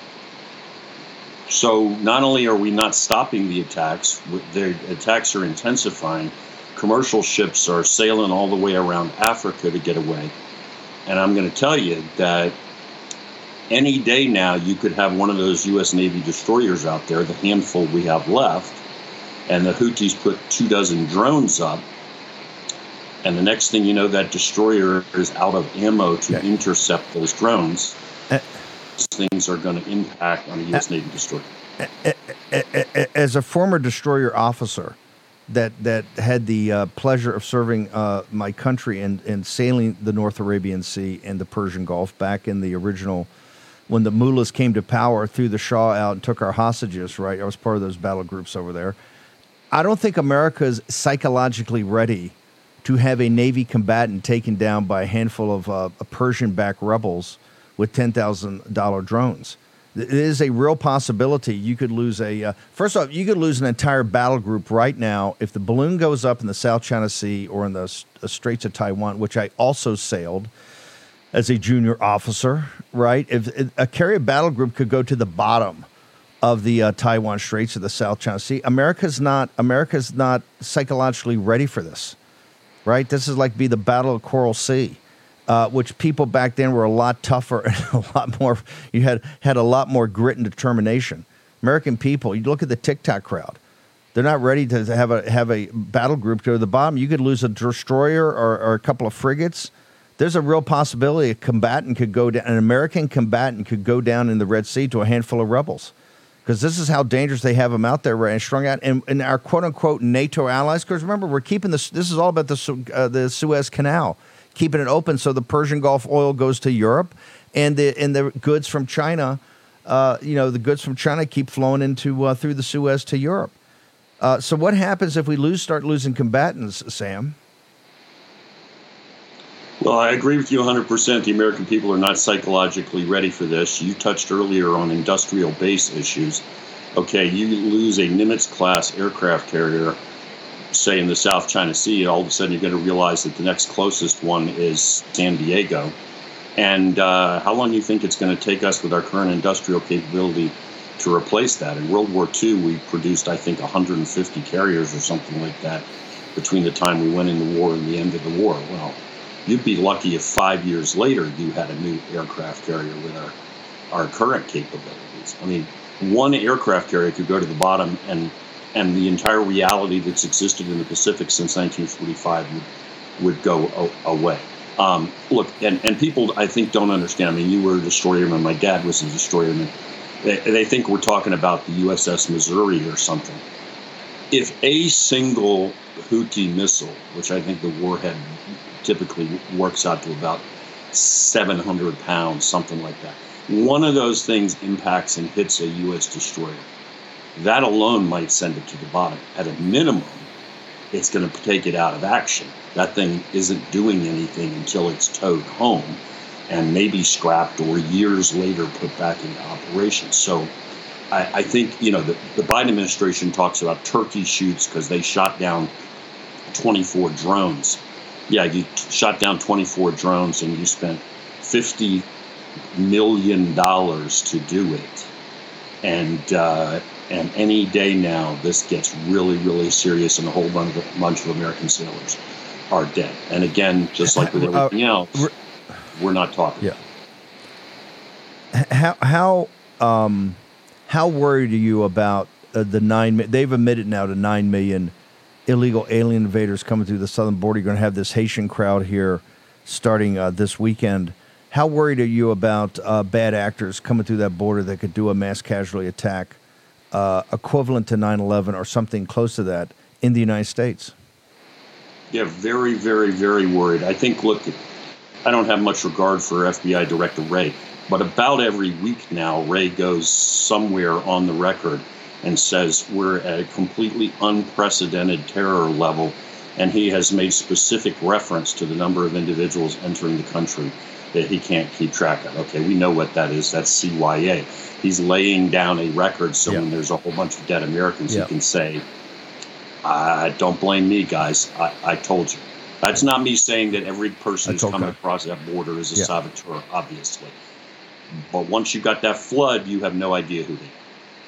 so not only are we not stopping the attacks, the attacks are intensifying. Commercial ships are sailing all the way around Africa to get away. And I'm going to tell you that any day now you could have one of those U S Navy destroyers out there, the handful we have left, and the Houthis put two dozen drones up. And the next thing you know, that destroyer is out of ammo to okay. intercept those drones. Uh, These things are going to impact on a U S uh, Navy destroyer. As a former destroyer officer that that had the uh, pleasure of serving uh, my country and, and sailing the North Arabian Sea and the Persian Gulf back in the original, when the mullahs came to power, threw the Shah out and took our hostages, right? I was part of those battle groups over there. I don't think America is psychologically ready to have a Navy combatant taken down by a handful of uh, Persian-backed rebels with ten thousand dollars drones. It is a real possibility you could lose a... Uh, first off, you could lose an entire battle group right now if the balloon goes up in the South China Sea or in the uh, Straits of Taiwan, which I also sailed as a junior officer, right? If, if a carrier battle group could go to the bottom of the uh, Taiwan Straits or the South China Sea, America's not America's not psychologically ready for this, right? This is like be the Battle of Coral Sea. Uh, which people back then were a lot tougher and a lot more, you had, had a lot more grit and determination. American people, you look at the TikTok crowd. They're not ready to have a have a battle group go to the bottom. You could lose a destroyer or, or a couple of frigates. There's a real possibility a combatant could go down, an American combatant could go down in the Red Sea to a handful of rebels. because this is how dangerous they have them out there, right, and strung out. And, and our quote-unquote NATO allies, because remember, we're keeping this, this is all about the, uh, the Suez Canal, keeping it open so the Persian Gulf oil goes to Europe, and the and the goods from China, uh, you know, the goods from China keep flowing into uh, through the Suez to Europe. Uh, so what happens if we lose, start losing combatants, Sam? Well, I agree with you one hundred percent. The American people are not psychologically ready for this. You touched earlier on industrial base issues. Okay, you lose a Nimitz-class aircraft carrier, say in the South China Sea, all of a sudden you're going to realize that the next closest one is San Diego. And uh, how long do you think it's going to take us with our current industrial capability to replace that? In World War Two, we produced, I think, one hundred fifty carriers or something like that between the time we went in the war and the end of the war. Well, you'd be lucky if five years later you had a new aircraft carrier with our, our current capabilities. I mean, one aircraft carrier could go to the bottom, and and the entire reality that's existed in the Pacific since nineteen forty-five would, would go o- away. Um, look, and, and people, I think, don't understand. I mean, you were a destroyerman. My dad was a destroyerman. They, they think we're talking about the U S S Missouri or something. If a single Houthi missile, which I think the warhead typically works out to about seven hundred pounds, something like that, one of those things impacts and hits a U S destroyer, that alone might send it to the bottom. At a minimum, it's going to take it out of action. That thing isn't doing anything until it's towed home and maybe scrapped or years later put back into operation. So I, I think, you know, the, the Biden administration talks about turkey shoots because they shot down twenty-four drones. Yeah, you shot down twenty-four drones and you spent fifty million dollars to do it. And uh, and any day now, this gets really, really serious, and a whole bunch of, bunch of American sailors are dead. And again, just like with everything else, we're not talking. Yeah. How how um, how worried are you about uh, the nine? They've admitted now to nine million illegal alien invaders coming through the southern border. You're going to have this Haitian crowd here starting uh, this weekend. How worried are you about uh, bad actors coming through that border that could do a mass casualty attack uh, equivalent to nine eleven or something close to that in the United States? Yeah, very, very, very worried. I think, look, I don't have much regard for F B I Director Wray, but about every week now, Wray goes somewhere on the record and says we're at a completely unprecedented terror level, and he has made specific reference to the number of individuals entering the country that he can't keep track of. Okay, we know what that is. That's C Y A. He's laying down a record so yeah. when there's a whole bunch of dead Americans, yeah. he can say, uh, don't blame me, guys. I, I told you. That's not me saying that every person who's coming across that border is a yeah. saboteur, obviously. But once you got that flood, you have no idea who they are.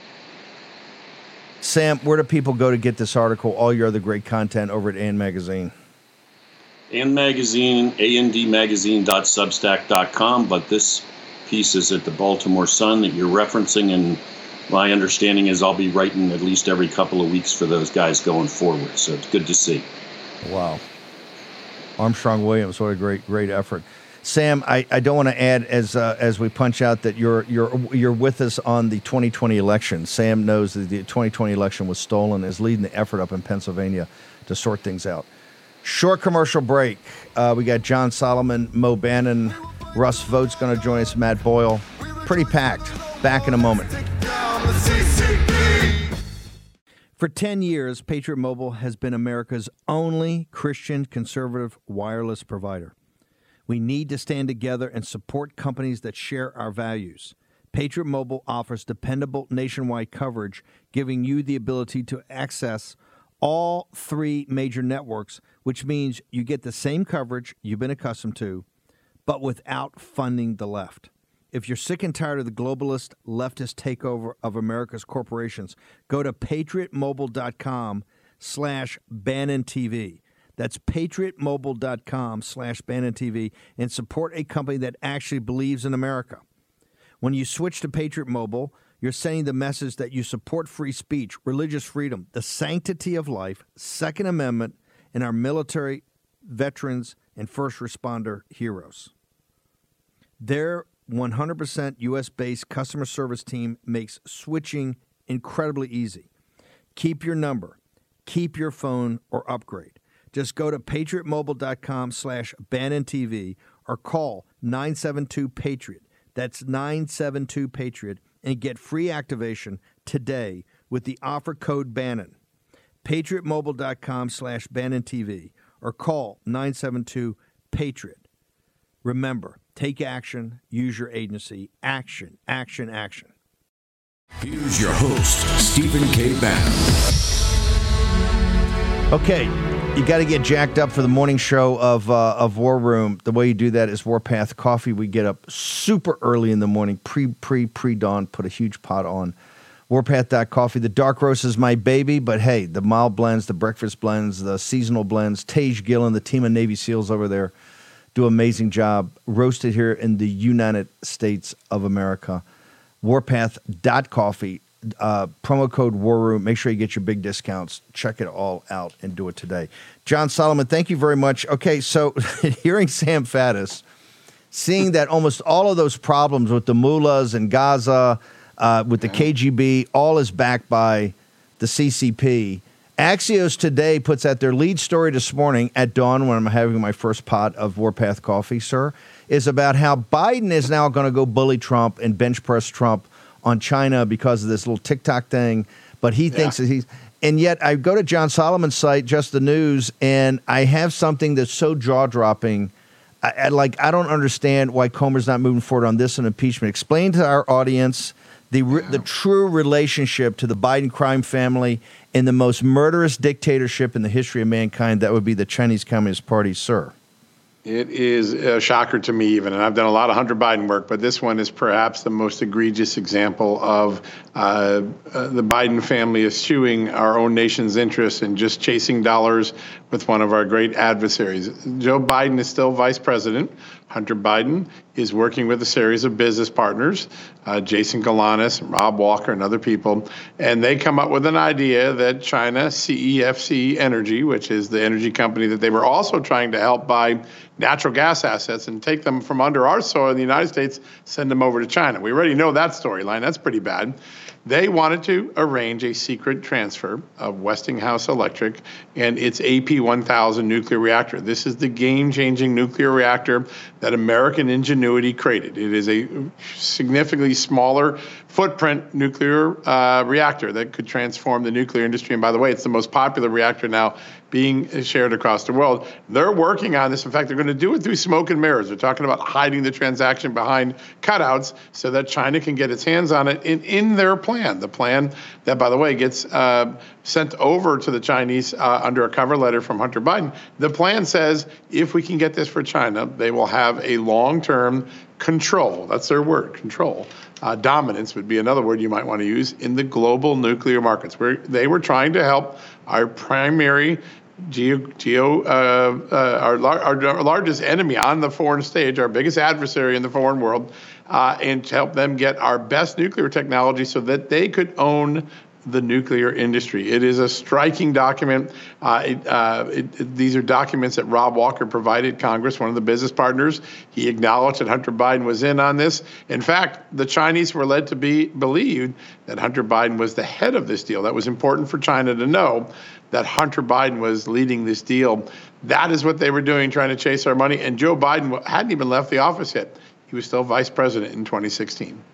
Sam, where do people go to get this article, all your other great content over at A N Magazine? A N Magazine, A N D magazine dot substack dot com, but this piece is at the Baltimore Sun that you're referencing, and my understanding is I'll be writing at least every couple of weeks for those guys going forward, so it's good to see. Wow. Armstrong Williams, what a great, great effort. Sam, I, I don't want to add as uh, as we punch out that you're you're you're with us on the twenty twenty election. Sam knows that the twenty twenty election was stolen, is leading the effort up in Pennsylvania to sort things out. Short commercial break. Uh, we got John Solomon, Mo Bannon, Russ Vogt's going to join us, Matt Boyle. Pretty packed. Back in a moment. For ten years, Patriot Mobile has been America's only Christian conservative wireless provider. We need to stand together and support companies that share our values. Patriot Mobile offers dependable nationwide coverage, giving you the ability to access all three major networks, which means you get the same coverage you've been accustomed to, but without funding the left. If you're sick and tired of the globalist, leftist takeover of America's corporations, go to patriotmobile.com slash Bannon TV. That's patriotmobile.com slash Bannon TV and support a company that actually believes in America. When you switch to Patriot Mobile, you're sending the message that you support free speech, religious freedom, the sanctity of life, Second Amendment, and our military, veterans, and first responder heroes. Their one hundred percent U S-based customer service team makes switching Incredibly easy. Keep your number. Keep your phone or upgrade. Just go to patriotmobile.com slash Bannon TV or call nine seven two PATRIOT. That's nine seven two PATRIOT and get free activation today with the offer code Bannon. patriotmobile.com slash Bannon TV or call nine seven two PATRIOT. Remember, take action, use your agency. Action, action, action. Here's your host, Stephen K. Bannon. Okay, you got to get jacked up for the morning show of uh, of War Room. The way you do that is Warpath Coffee. We get up super early in the morning, pre, pre, pre-dawn, put a huge pot on. Warpath dot coffee. The dark roast is my baby, but hey, the mild blends, the breakfast blends, the seasonal blends, Tage Gillen, the team of Navy SEALs over there do an amazing job. Roasted here in the United States of America. Warpath dot coffee, uh, promo code War Room. Make sure you get your big discounts. Check it all out and do it today. John Solomon, thank you very much. Okay, so hearing Sam Faddis, seeing that almost all of those problems with the mullahs in Gaza, uh, with the K G B, all is backed by the C C P. Axios today puts out their lead story this morning at dawn when I'm having my first pot of Warpath coffee, sir, is about how Biden is now going to go bully Trump and bench press Trump on China because of this little TikTok thing. But he thinks yeah. that he's – and yet I go to John Solomon's site, Just the News, and I have something that's so jaw-dropping. I, I, like, I don't understand why Comer's not moving forward on this and impeachment. Explain to our audience the yeah. the true relationship to the Biden crime family and the most murderous dictatorship in the history of mankind. That would be the Chinese Communist Party, sir. It is a shocker to me even, and I've done a lot of Hunter Biden work, but this one is perhaps the most egregious example of uh, uh, the Biden family eschewing our own nation's interests and just chasing dollars with one of our great adversaries. Joe Biden is still vice president. Hunter Biden is working with a series of business partners, uh, Jason Galanis, Rob Walker, and other people, and they come up with an idea that China C E F C Energy, which is the energy company that they were also trying to help buy natural gas assets and take them from under our soil in the United States, send them over to China. We already know that storyline. That's pretty bad. They wanted to arrange a secret transfer of Westinghouse Electric and its A P one thousand nuclear reactor. This is the game-changing nuclear reactor that American ingenuity created. It is a significantly smaller footprint nuclear uh, reactor that could transform the nuclear industry. And by the way, it's the most popular reactor now being shared across the world. They're working on this. In fact, they're going to do it through smoke and mirrors. They're talking about hiding the transaction behind cutouts so that China can get its hands on it in, in their plan. The plan that, by the way, gets uh, sent over to the Chinese uh, under a cover letter from Hunter Biden. The plan says if we can get this for China, they will have a long-term control. That's their word, control. Uh, dominance would be another word you might want to use in the global nuclear markets, where they were trying to help our primary Geo, geo uh, uh, our, lar- our largest enemy on the foreign stage, our biggest adversary in the foreign world, uh, and to help them get our best nuclear technology so that they could own the nuclear industry. It is a striking document. Uh, it, uh, it, it, these are documents that Rob Walker provided Congress, one of the business partners. He acknowledged that Hunter Biden was in on this. In fact, the Chinese were led to be believed that Hunter Biden was the head of this deal. That was important for China to know, that Hunter Biden was leading this deal. That is what they were doing, trying to chase our money. And Joe Biden hadn't even left the office yet. He was still vice president in twenty sixteen.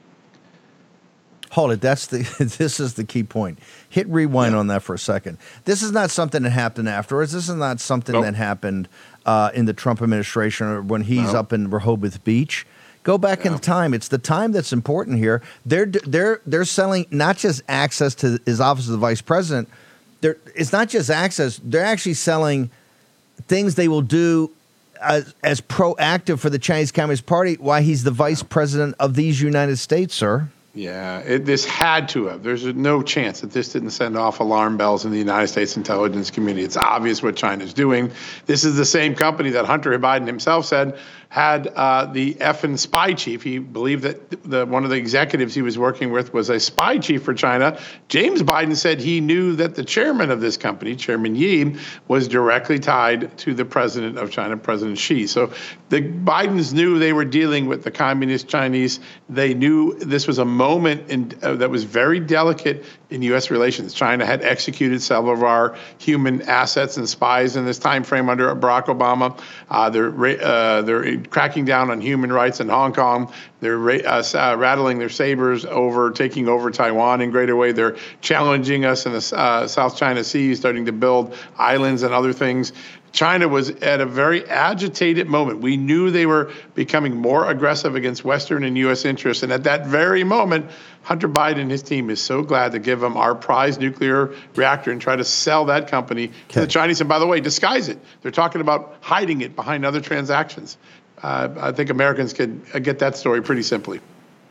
Hold it. That's the. This is the key point. Hit rewind yeah. on that for a second. This is not something that happened afterwards. This is not something nope. that happened uh, in the Trump administration or when he's no. up in Rehoboth Beach. Go back yeah. in time. It's the time that's important here. They're they're they're selling not just access to his office as the vice president. They're, it's not just access. They're actually selling things they will do as, as proactive for the Chinese Communist Party while he's the vice president of these United States, sir. Yeah, it, this had to have. There's no chance that this didn't send off alarm bells in the United States intelligence community. It's obvious what China's doing. This is the same company that Hunter Biden himself said had uh, the effing spy chief. He believed that the, one of the executives he was working with was a spy chief for China. James Biden said he knew that the chairman of this company, Chairman Yi, was directly tied to the president of China, President Xi. So the Bidens knew they were dealing with the communist Chinese. They knew this was a moment in, uh, that was very delicate in U S relations. China had executed several of our human assets and spies in this time frame under Barack Obama. Uh, they're uh, they're cracking down on human rights in Hong Kong. They're uh, uh, rattling their sabers over taking over Taiwan in greater way. They're challenging us in the uh, South China Sea, starting to build islands and other things. China was at a very agitated moment. We knew they were becoming more aggressive against Western and U S interests. And at that very moment, Hunter Biden and his team is so glad to give them our prize nuclear reactor and try to sell that company okay. to the Chinese. And by the way, disguise it. They're talking about hiding it behind other transactions. Uh, I think Americans could get that story pretty simply.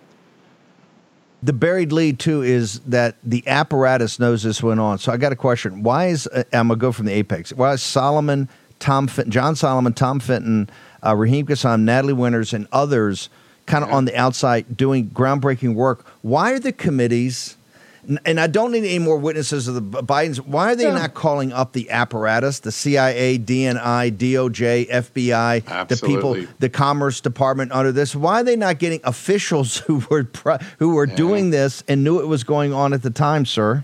The buried lead, too, is that the apparatus knows this went on. So I got a question. Why is, uh, I'm going to go from the apex, why is Solomon, Tom Fenton, John Solomon, Tom Fenton, uh, Raheem Kassam, Natalie Winters, and others kind of yeah. on the outside doing groundbreaking work? Why are the committees, and I don't need any more witnesses of the Bidens, why are they yeah. not calling up the apparatus, the C I A, D N I, D O J, F B I, Absolutely. the people, the Commerce Department under this? Why are they not getting officials who were who were yeah. doing this and knew it was going on at the time, sir?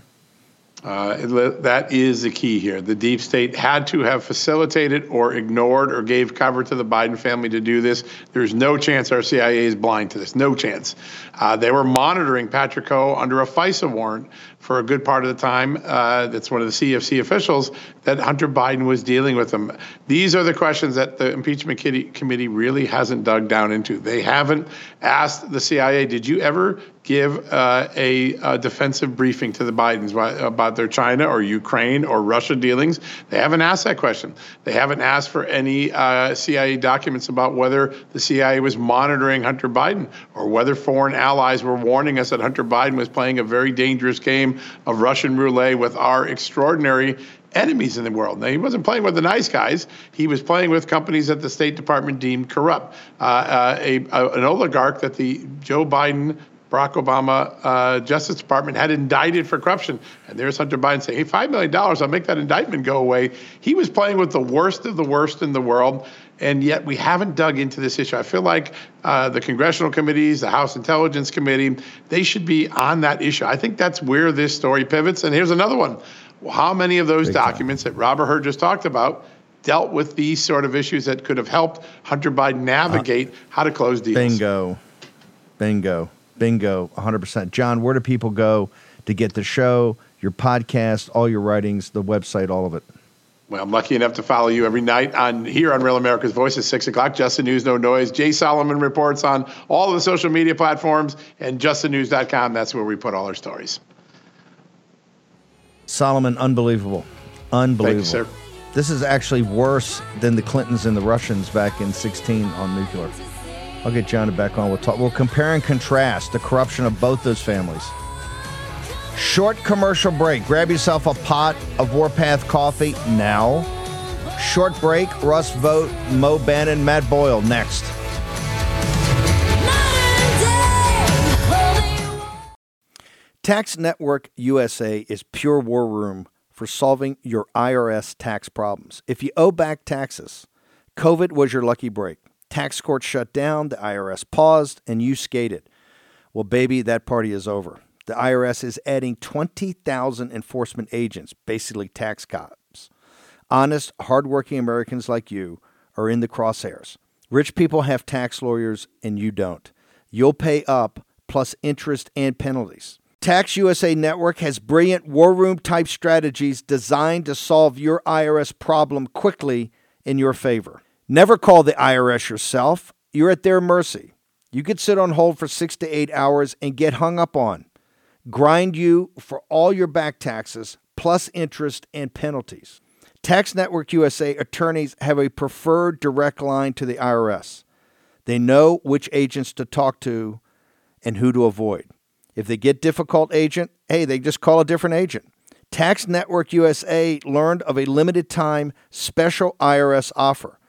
Uh, that is the key here. The deep state had to have facilitated or ignored or gave cover to the Biden family to do this. There's no chance our C I A is blind to this. No chance. Uh, they were monitoring Patrick Ho under a FISA warrant for a good part of the time. Uh, that's one of the C F C officials that Hunter Biden was dealing with them. These are the questions that the impeachment committee really hasn't dug down into. They haven't asked the C I A, did you ever give uh, a, a defensive briefing to the Bidens about their China or Ukraine or Russia dealings? They haven't asked that question. They haven't asked for any uh, C I A documents about whether the C I A was monitoring Hunter Biden or whether foreign allies were warning us that Hunter Biden was playing a very dangerous game of Russian roulette with our extraordinary enemies in the world. Now, he wasn't playing with the nice guys. He was playing with companies that the State Department deemed corrupt. Uh, uh, a, a, an oligarch that the Joe Biden, Barack Obama uh, Justice Department had indicted for corruption. And there's Hunter Biden saying, hey, five million dollars, I'll make that indictment go away. He was playing with the worst of the worst in the world. And yet we haven't dug into this issue. I feel like uh, the congressional committees, the House Intelligence Committee, they should be on that issue. I think that's where this story pivots. And here's another one. Well, how many of those Big documents time. that Robert Hur just talked about dealt with these sort of issues that could have helped Hunter Biden navigate uh, how to close deals? Bingo. Bingo. Bingo. one hundred percent. John, where do people go to get the show, your podcast, all your writings, the website, all of it? Well, I'm lucky enough to follow you every night on here on Real America's Voice at six o'clock. Just the News, No Noise. Jay Solomon reports on all of the social media platforms, and just the news dot com. That's where we put all our stories. Solomon, unbelievable. Unbelievable. Thank you, sir. This is actually worse than the Clintons and the Russians back in sixteen on nuclear. I'll get John back on. We'll talk. We'll compare and contrast the corruption of both those families. Short commercial break. Grab yourself a pot of Warpath coffee now. Short break. Russ Vogt, Mo Bannon, Matt Boyle next. Tax Network U S A is pure war room for solving your I R S tax problems. If you owe back taxes, COVID was your lucky break. Tax court shut down, the I R S paused, and you skated. Well, baby, that party is over. The I R S is adding twenty thousand enforcement agents, basically tax cops. Honest, hardworking Americans like you are in the crosshairs. Rich people have tax lawyers, and you don't. You'll pay up, plus interest and penalties. Tax U S A Network has brilliant war room-type strategies designed to solve your I R S problem quickly in your favor. Never call the I R S yourself. You're at their mercy. You could sit on hold for six to eight hours and get hung up on. Grind you for all your back taxes, plus interest and penalties. Tax Network U S A attorneys have a preferred direct line to the I R S. They know which agents to talk to and who to avoid. If they get difficult agent, hey, they just call a different agent. Tax Network U S A learned of a limited time special I R S offer.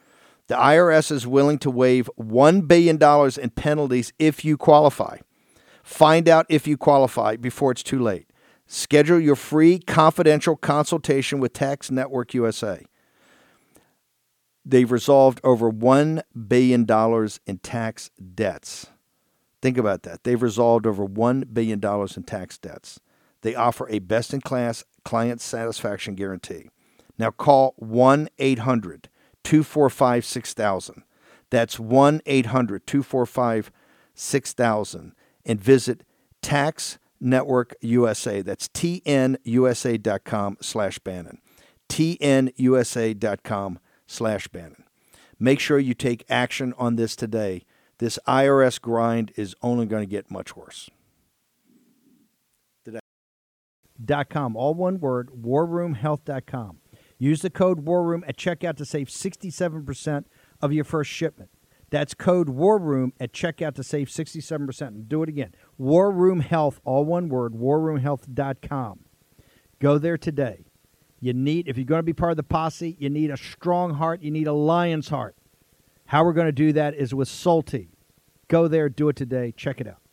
The I R S is willing to waive one billion dollars in penalties if you qualify. Find out if you qualify before it's too late. Schedule your free confidential consultation with Tax Network U S A. They've resolved over one billion dollars in tax debts. Think about that. They've resolved over one billion dollars in tax debts. They offer a best-in-class client satisfaction guarantee. Now call one eight hundred two four five six thousand. That's one eight hundred two four five six thousand. And visit Tax Network U S A. That's T N U S A dot com slash Bannon. T N U S A dot com slash Bannon. Make sure you take action on this today. This I R S grind is only going to get much worse. Dot com, all one word, war room health dot com. Use the code WARROOM at checkout to save sixty-seven percent of your first shipment. That's code WARROOM at checkout to save sixty-seven percent. And do it again. War Room Health, all one word, war room health dot com. Go there today. You need, if you're going to be part of the posse, you need a strong heart. You need a lion's heart. How we're going to do that is with Salty. Go there, do it today. Check it out.